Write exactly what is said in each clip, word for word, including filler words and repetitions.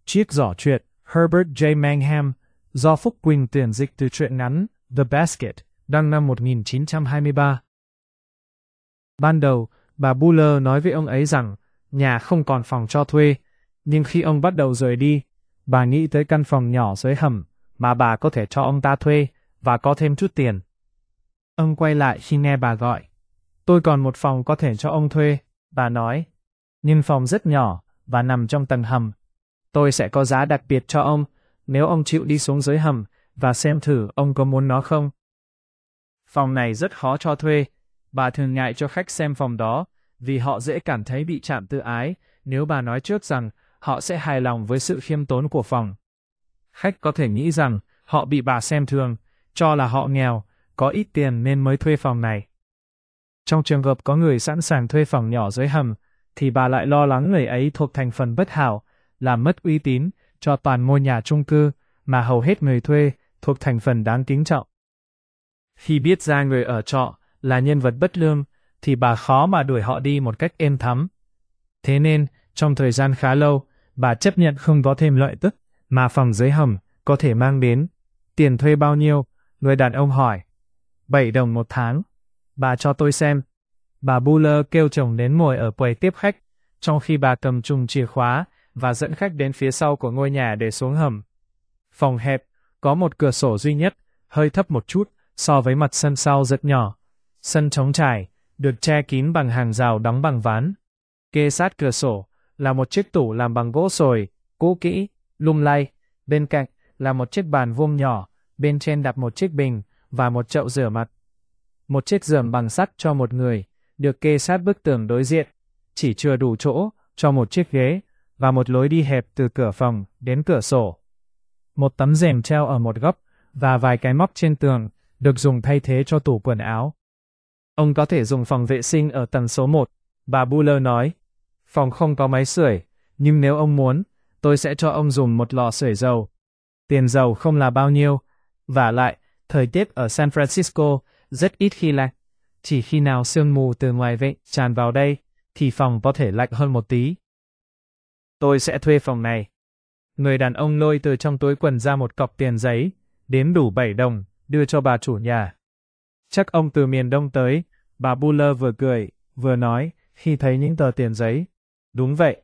Chiếc giỏ truyện Herbert J. Mangham do Phúc Quỳnh tuyển dịch từ truyện ngắn The Basket, đăng năm một nghìn chín trăm hai mươi ba. Ban đầu, bà Buller nói với ông ấy rằng nhà không còn phòng cho thuê, nhưng khi ông bắt đầu rời đi, bà nghĩ tới căn phòng nhỏ dưới hầm mà bà có thể cho ông ta thuê và có thêm chút tiền. Ông quay lại khi nghe bà gọi. Tôi còn một phòng có thể cho ông thuê, bà nói, nhưng phòng rất nhỏ và nằm trong tầng hầm. Tôi sẽ có giá đặc biệt cho ông nếu ông chịu đi xuống dưới hầm và xem thử ông có muốn nó không. Phòng này rất khó cho thuê, bà thường ngại cho khách xem phòng đó vì họ dễ cảm thấy bị chạm tự ái nếu bà nói trước rằng họ sẽ hài lòng với sự khiêm tốn của phòng. Khách có thể nghĩ rằng họ bị bà xem thường, cho là họ nghèo, có ít tiền nên mới thuê phòng này. Trong trường hợp có người sẵn sàng thuê phòng nhỏ dưới hầm, thì bà lại lo lắng người ấy thuộc thành phần bất hảo, làm mất uy tín cho toàn ngôi nhà chung cư mà hầu hết người thuê thuộc thành phần đáng kính trọng. Khi biết ra người ở trọ là nhân vật bất lương, thì bà khó mà đuổi họ đi một cách êm thấm. Thế nên, trong thời gian khá lâu, bà chấp nhận không có thêm lợi tức mà phòng dưới hầm có thể mang đến. Tiền thuê bao nhiêu? Người đàn ông hỏi. Bảy đồng một tháng. Bà cho tôi xem. Bà Buller kêu chồng đến ngồi ở quầy tiếp khách, trong khi bà cầm chùm chìa khóa và dẫn khách đến phía sau của ngôi nhà để xuống hầm. Phòng hẹp, có một cửa sổ duy nhất, hơi thấp một chút so với mặt sân sau rất nhỏ. Sân trống trải, được che kín bằng hàng rào đóng bằng ván. Kê sát cửa sổ là một chiếc tủ làm bằng gỗ sồi, cũ kỹ, lung lay. Bên cạnh là một chiếc bàn vuông nhỏ, bên trên đặt một chiếc bình và một chậu rửa mặt. Một chiếc giường bằng sắt cho một người, được kê sát bức tường đối diện, chỉ chừa đủ chỗ cho một chiếc ghế và một lối đi hẹp từ cửa phòng đến cửa sổ. Một tấm rèm treo ở một góc và vài cái móc trên tường được dùng thay thế cho tủ quần áo. Ông có thể dùng phòng vệ sinh ở tầng số một, bà Buller nói. Phòng không có máy sưởi, nhưng nếu ông muốn, tôi sẽ cho ông dùng một lò sưởi dầu. Tiền dầu không là bao nhiêu. Vả lại, thời tiết ở San Francisco rất ít khi lạnh. Chỉ khi nào sương mù từ ngoài vịnh tràn vào đây, thì phòng có thể lạnh hơn một tí. Tôi sẽ thuê phòng này. Người đàn ông lôi từ trong túi quần ra một cọc tiền giấy, đếm đủ bảy đồng, đưa cho bà chủ nhà. Chắc ông từ miền Đông tới, bà Buller vừa cười, vừa nói, khi thấy những tờ tiền giấy. Đúng vậy.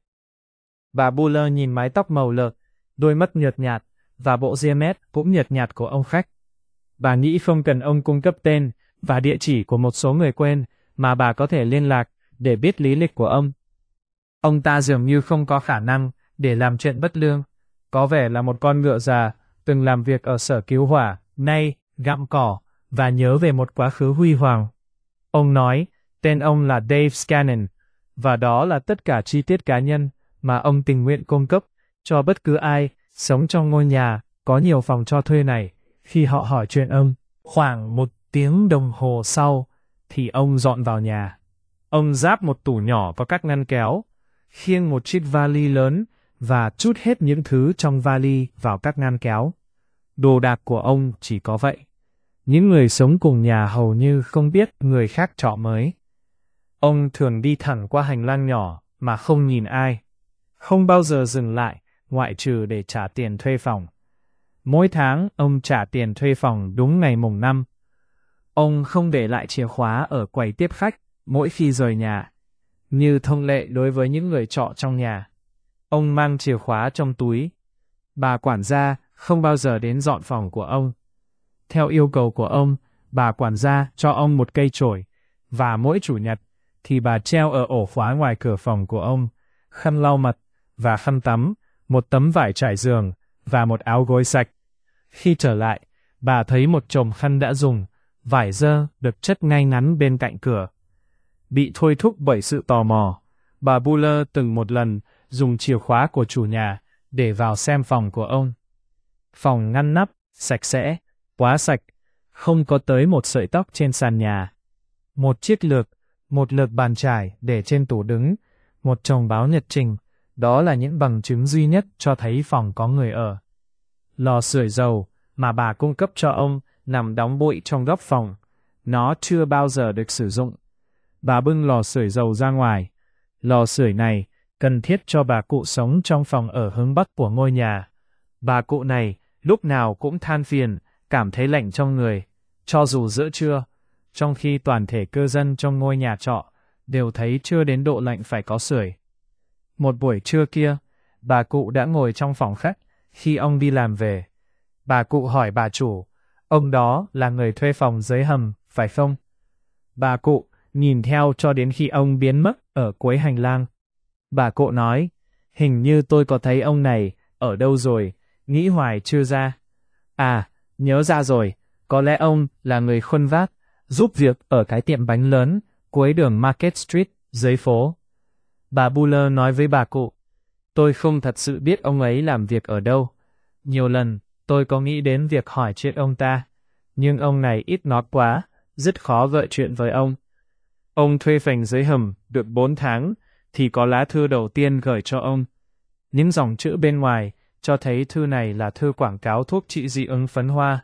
Bà Buller nhìn mái tóc màu lợt, đôi mắt nhợt nhạt, và bộ ria mép cũng nhợt nhạt của ông khách. Bà nghĩ không cần ông cung cấp tên và địa chỉ của một số người quen mà bà có thể liên lạc để biết lý lịch của ông. Ông ta dường như không có khả năng để làm chuyện bất lương, có vẻ là một con ngựa già, từng làm việc ở sở cứu hỏa, nay gặm cỏ, và nhớ về một quá khứ huy hoàng. Ông nói, tên ông là Dave Scanlon, và đó là tất cả chi tiết cá nhân mà ông tình nguyện cung cấp cho bất cứ ai sống trong ngôi nhà có nhiều phòng cho thuê này. Khi họ hỏi chuyện ông, khoảng một tiếng đồng hồ sau, thì ông dọn vào nhà. Ông ráp một tủ nhỏ vào các ngăn kéo, khiêng một chiếc vali lớn và trút hết những thứ trong vali vào các ngăn kéo. Đồ đạc của ông chỉ có vậy. Những người sống cùng nhà hầu như không biết người khác trọ mới. Ông thường đi thẳng qua hành lang nhỏ mà không nhìn ai. Không bao giờ dừng lại, ngoại trừ để trả tiền thuê phòng. Mỗi tháng, ông trả tiền thuê phòng đúng ngày mùng năm. Ông không để lại chìa khóa ở quầy tiếp khách mỗi khi rời nhà, như thông lệ đối với những người trọ trong nhà. Ông mang chìa khóa trong túi. Bà quản gia không bao giờ đến dọn phòng của ông. Theo yêu cầu của ông, bà quản gia cho ông một cây chổi, và mỗi chủ nhật thì bà treo ở ổ khóa ngoài cửa phòng của ông khăn lau mặt và khăn tắm, một tấm vải trải giường và một áo gối sạch. Khi trở lại, bà thấy một chồng khăn đã dùng, vải dơ được chất ngay ngắn bên cạnh cửa. Bị thôi thúc bởi sự tò mò, bà Buller từng một lần dùng chìa khóa của chủ nhà để vào xem phòng của ông. Phòng ngăn nắp, sạch sẽ, quá sạch, không có tới một sợi tóc trên sàn nhà. Một chiếc lược, một lược bàn chải để trên tủ đứng, một chồng báo nhật trình, đó là những bằng chứng duy nhất cho thấy phòng có người ở. Lò sưởi dầu mà bà cung cấp cho ông nằm đóng bụi trong góc phòng. Nó chưa bao giờ được sử dụng. Bà bưng lò sưởi dầu ra ngoài. Lò sưởi này cần thiết cho bà cụ sống trong phòng ở hướng bắc của ngôi nhà. Bà cụ này lúc nào cũng than phiền, cảm thấy lạnh trong người, cho dù giữa trưa, trong khi toàn thể cư dân trong ngôi nhà trọ đều thấy chưa đến độ lạnh phải có sưởi. Một buổi trưa kia, bà cụ đã ngồi trong phòng khách khi ông đi làm về. Bà cụ hỏi bà chủ, ông đó là người thuê phòng dưới hầm, phải không? Bà cụ nhìn theo cho đến khi ông biến mất ở cuối hành lang. Bà cụ nói, hình như tôi có thấy ông này ở đâu rồi, nghĩ hoài chưa ra. À, nhớ ra rồi, có lẽ ông là người khuân vác, giúp việc ở cái tiệm bánh lớn, cuối đường Market Street, dưới phố. Bà Buller nói với bà cụ, tôi không thật sự biết ông ấy làm việc ở đâu. Nhiều lần, tôi có nghĩ đến việc hỏi chuyện ông ta, nhưng ông này ít nói quá, rất khó gợi chuyện với ông. Ông thuê phòng dưới hầm được bốn tháng, thì có lá thư đầu tiên gửi cho ông. Những dòng chữ bên ngoài cho thấy thư này là thư quảng cáo thuốc trị dị ứng phấn hoa.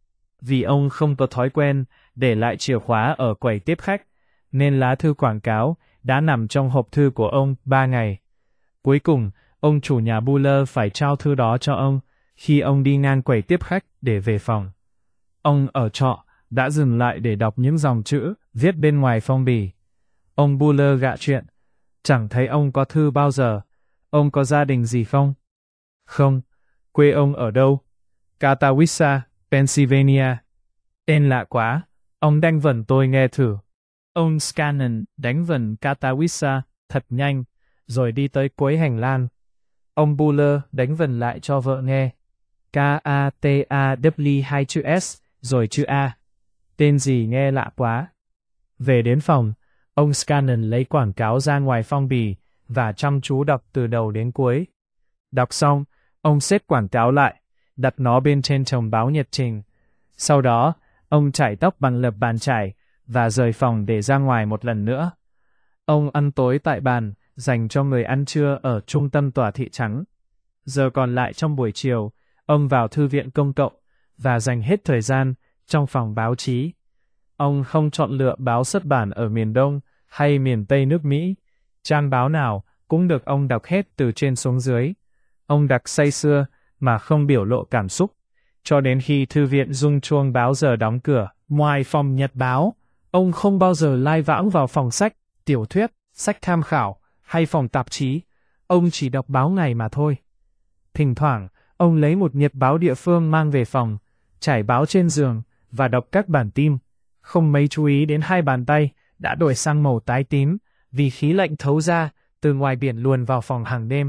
Vì ông không có thói quen để lại chìa khóa ở quầy tiếp khách, nên lá thư quảng cáo đã nằm trong hộp thư của ông ba ngày. Cuối cùng, ông chủ nhà Buller phải trao thư đó cho ông khi ông đi ngang quầy tiếp khách để về phòng. Ông ở trọ đã dừng lại để đọc những dòng chữ viết bên ngoài phong bì. Ông Buller gạ chuyện, chẳng thấy ông có thư bao giờ. Ông có gia đình gì không? Không. Quê ông ở đâu? Catawissa, Pennsylvania. Tên lạ quá. Ông đánh vần tôi nghe thử. Ông Scanlon đánh vần Catawissa thật nhanh, rồi đi tới cuối hành lang. Ông Buller đánh vần lại cho vợ nghe. K A T A W hai chữ S, rồi chữ A. Tên gì nghe lạ quá. Về đến phòng, ông Scanlon lấy quảng cáo ra ngoài phong bì và chăm chú đọc từ đầu đến cuối. Đọc xong, ông xếp quảng cáo lại, đặt nó bên trên chồng báo nhật trình. Sau đó, ông chải tóc bằng lợp bàn chải và rời phòng để ra ngoài một lần nữa. Ông ăn tối tại bàn dành cho người ăn trưa ở trung tâm tòa thị trắng. Giờ còn lại trong buổi chiều, ông vào thư viện công cộng và dành hết thời gian trong phòng báo chí. Ông không chọn lựa báo xuất bản ở miền Đông hay miền Tây nước Mỹ. Trang báo nào cũng được ông đọc hết từ trên xuống dưới. Ông đọc say sưa mà không biểu lộ cảm xúc, cho đến khi thư viện rung chuông báo giờ đóng cửa. Ngoài phòng nhật báo, ông không bao giờ lai vãng vào phòng sách, tiểu thuyết, sách tham khảo hay phòng tạp chí. Ông chỉ đọc báo ngày mà thôi. Thỉnh thoảng, ông lấy một nhật báo địa phương mang về phòng, trải báo trên giường và đọc các bản tin. Không mấy chú ý đến hai bàn tay đã đổi sang màu tái tím vì khí lạnh thấu ra từ ngoài biển luồn vào phòng hàng đêm.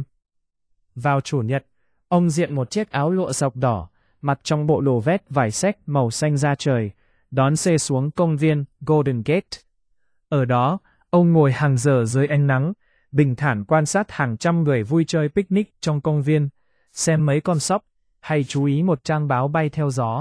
Vào chủ nhật, ông diện một chiếc áo lụa dọc đỏ, mặt trong bộ đồ vest vải xách màu xanh da trời, đón xe xuống công viên Golden Gate. Ở đó, ông ngồi hàng giờ dưới ánh nắng, bình thản quan sát hàng trăm người vui chơi picnic trong công viên, xem mấy con sóc, hay chú ý một trang báo bay theo gió.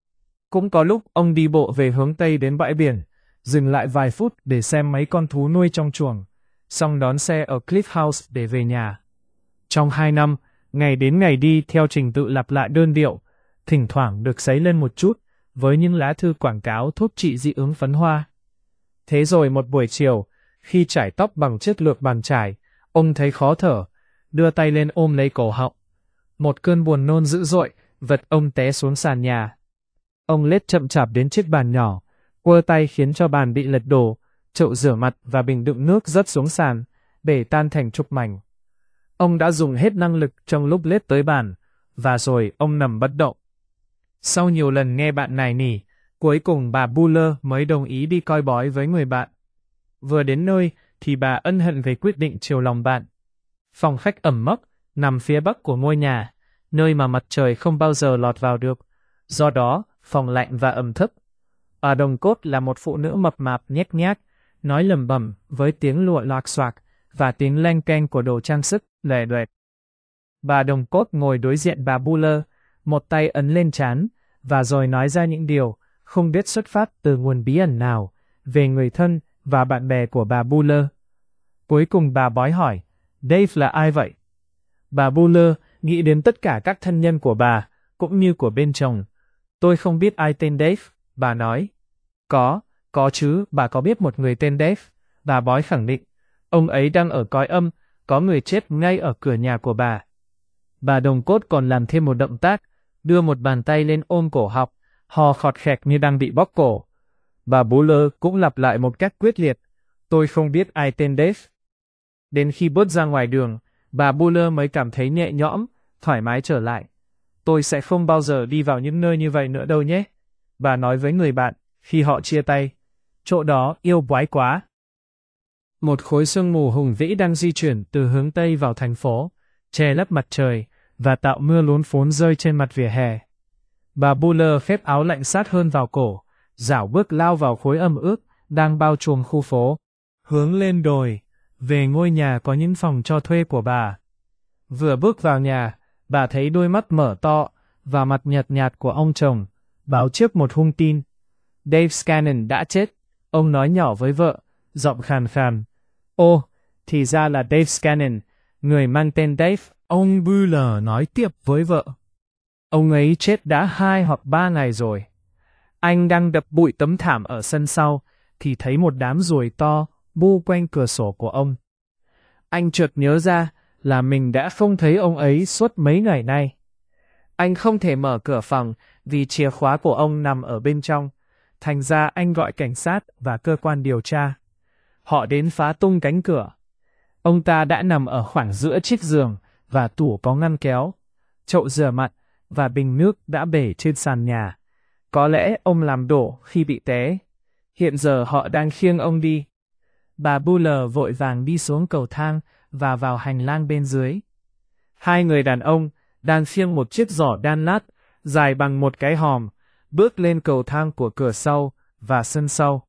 Cũng có lúc ông đi bộ về hướng Tây đến bãi biển, dừng lại vài phút để xem mấy con thú nuôi trong chuồng, xong đón xe ở Cliff House để về nhà. Trong hai năm, ngày đến ngày đi theo trình tự lặp lại đơn điệu, thỉnh thoảng được sấy lên một chút với những lá thư quảng cáo thuốc trị dị ứng phấn hoa. Thế rồi một buổi chiều, khi chải tóc bằng chiếc lược bàn chải, ông thấy khó thở, đưa tay lên ôm lấy cổ họng. Một cơn buồn nôn dữ dội vật ông té xuống sàn nhà. Ông lết chậm chạp đến chiếc bàn nhỏ, quơ tay khiến cho bàn bị lật đổ, chậu rửa mặt và bình đựng nước rớt xuống sàn, bể tan thành chục mảnh. Ông đã dùng hết năng lực trong lúc lết tới bàn, và rồi ông nằm bất động. Sau nhiều lần nghe bạn nài nỉ, cuối cùng bà Buller mới đồng ý đi coi bói với người bạn. Vừa đến nơi thì bà ân hận về quyết định chiều lòng bạn. Phòng khách ẩm mốc nằm phía bắc của ngôi nhà, nơi mà mặt trời không bao giờ lọt vào được. Do đó, phòng lạnh và ẩm thấp. Bà Đồng Cốt là một phụ nữ mập mạp nhếch nhác, nói lẩm bẩm với tiếng lụa loạc xoạc và tiếng leng keng của đồ trang sức lòe loẹt. Bà Đồng Cốt ngồi đối diện bà Buller, một tay ấn lên trán, và rồi nói ra những điều không biết xuất phát từ nguồn bí ẩn nào về người thân và bạn bè của bà Buller. Cuối cùng bà bói hỏi, Dave là ai vậy? Bà Buller nghĩ đến tất cả các thân nhân của bà, cũng như của bên chồng. Tôi không biết ai tên Dave, bà nói. Có, có chứ, bà có biết một người tên Dave, bà bói khẳng định. Ông ấy đang ở cõi âm, có người chết ngay ở cửa nhà của bà. Bà Đồng Cốt còn làm thêm một động tác, đưa một bàn tay lên ôm cổ Học, hò khọt khẹt như đang bị bóp cổ. Bà Buller cũng lặp lại một cách quyết liệt, tôi không biết ai tên Dave. Đến khi bước ra ngoài đường, bà Buller mới cảm thấy nhẹ nhõm, thoải mái trở lại. Tôi sẽ không bao giờ đi vào những nơi như vậy nữa đâu nhé, bà nói với người bạn, khi họ chia tay. Chỗ đó yêu quái quá. Một khối sương mù hùng vĩ đang di chuyển từ hướng Tây vào thành phố, che lấp mặt trời, và tạo mưa lún phún rơi trên mặt vỉa hè. Bà Buller khép áo lạnh sát hơn vào cổ, rảo bước lao vào khối ẩm ướt, đang bao trùm khu phố. Hướng lên đồi, về ngôi nhà có những phòng cho thuê của bà. Vừa bước vào nhà, bà thấy đôi mắt mở to, và mặt nhợt nhạt của ông chồng, báo trước một hung tin. Dave Scanlon đã chết, ông nói nhỏ với vợ, giọng khàn khàn. Ô, thì ra là Dave Scanlon, người mang tên Dave, ông Buller nói tiếp với vợ. Ông ấy chết đã hai hoặc ba ngày rồi. Anh đang đập bụi tấm thảm ở sân sau, thì thấy một đám ruồi to bu quanh cửa sổ của ông. Anh chợt nhớ ra là mình đã không thấy ông ấy suốt mấy ngày nay. Anh không thể mở cửa phòng vì chìa khóa của ông nằm ở bên trong. Thành ra anh gọi cảnh sát và cơ quan điều tra. Họ đến phá tung cánh cửa. Ông ta đã nằm ở khoảng giữa chiếc giường và tủ có ngăn kéo. Chậu rửa mặt và bình nước đã bể trên sàn nhà. Có lẽ ông làm đổ khi bị té. Hiện giờ họ đang khiêng ông đi. Bà Buller vội vàng đi xuống cầu thang và vào hành lang bên dưới. Hai người đàn ông đang khiêng một chiếc giỏ đan lát dài bằng một cái hòm, bước lên cầu thang của cửa sau và sân sau.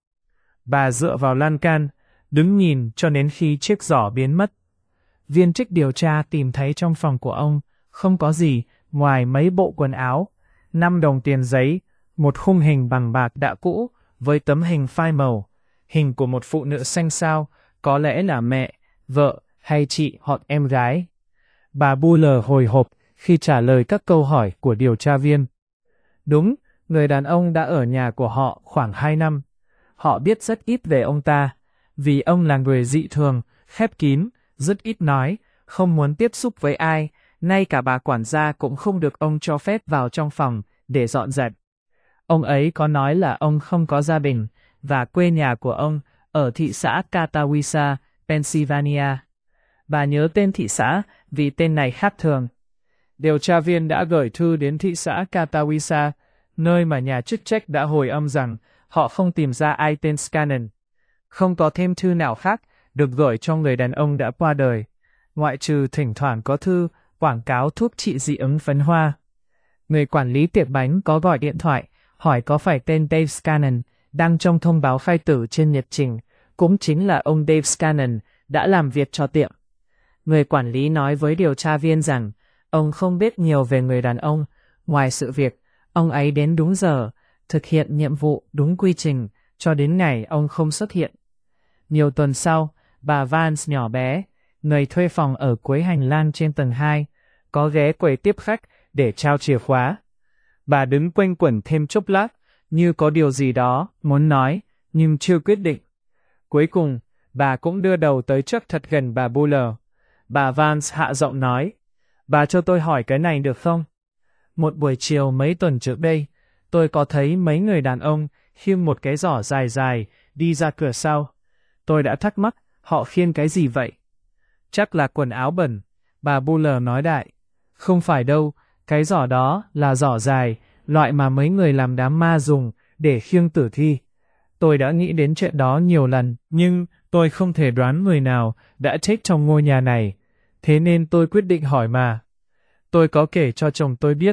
Bà dựa vào lan can, đứng nhìn cho đến khi chiếc giỏ biến mất. Viên chức điều tra tìm thấy trong phòng của ông không có gì ngoài mấy bộ quần áo, năm đồng tiền giấy, một khung hình bằng bạc đã cũ với tấm hình phai màu, hình của một phụ nữ xanh xao, có lẽ là mẹ, vợ hay chị hoặc em gái. Bà Buller hồi hộp khi trả lời các câu hỏi của điều tra viên. Đúng, người đàn ông đã ở nhà của họ khoảng hai năm. Họ biết rất ít về ông ta, vì ông là người dị thường, khép kín, rất ít nói, không muốn tiếp xúc với ai, ngay cả bà quản gia cũng không được ông cho phép vào trong phòng để dọn dẹp. Ông ấy có nói là ông không có gia đình, và quê nhà của ông ở thị xã Catawissa, Pennsylvania. Bà nhớ tên thị xã vì tên này khác thường. Điều tra viên đã gửi thư đến thị xã Catawissa, nơi mà nhà chức trách đã hồi âm rằng họ không tìm ra ai tên Scanlon. Không có thêm thư nào khác được gửi cho người đàn ông đã qua đời, ngoại trừ thỉnh thoảng có thư quảng cáo thuốc trị dị ứng phấn hoa. Người quản lý tiệm bánh có gọi điện thoại, hỏi có phải tên Dave Scanlon đăng trong thông báo khai tử trên nhật trình, cũng chính là ông Dave Scanlon đã làm việc cho tiệm. Người quản lý nói với điều tra viên rằng ông không biết nhiều về người đàn ông, ngoài sự việc ông ấy đến đúng giờ, thực hiện nhiệm vụ đúng quy trình, cho đến ngày ông không xuất hiện. Nhiều tuần sau, bà Vance nhỏ bé, người thuê phòng ở cuối hành lang trên tầng hai, có ghé quầy tiếp khách để trao chìa khóa. Bà đứng quanh quẩn thêm chốc lát, như có điều gì đó muốn nói, nhưng chưa quyết định. Cuối cùng, bà cũng đưa đầu tới trước thật gần bà Buller. Bà Vance hạ giọng nói, bà cho tôi hỏi cái này được không? Một buổi chiều mấy tuần trước đây, tôi có thấy mấy người đàn ông khiêng một cái giỏ dài dài đi ra cửa sau. Tôi đã thắc mắc, họ khiêng cái gì vậy? Chắc là quần áo bẩn, bà Buller nói đại. Không phải đâu, cái giỏ đó là giỏ dài, loại mà mấy người làm đám ma dùng để khiêng tử thi. Tôi đã nghĩ đến chuyện đó nhiều lần, nhưng tôi không thể đoán người nào đã chết trong ngôi nhà này. Thế nên tôi quyết định hỏi mà. Tôi có kể cho chồng tôi biết.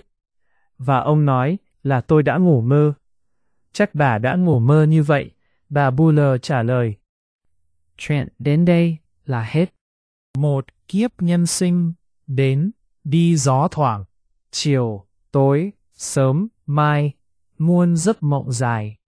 Và ông nói là tôi đã ngủ mơ. Chắc bà đã ngủ mơ như vậy, bà Buller trả lời. Chuyện đến đây là hết. Một kiếp nhân sinh, đến, đi gió thoảng, chiều, tối, sớm, mai, muôn giấc mộng dài.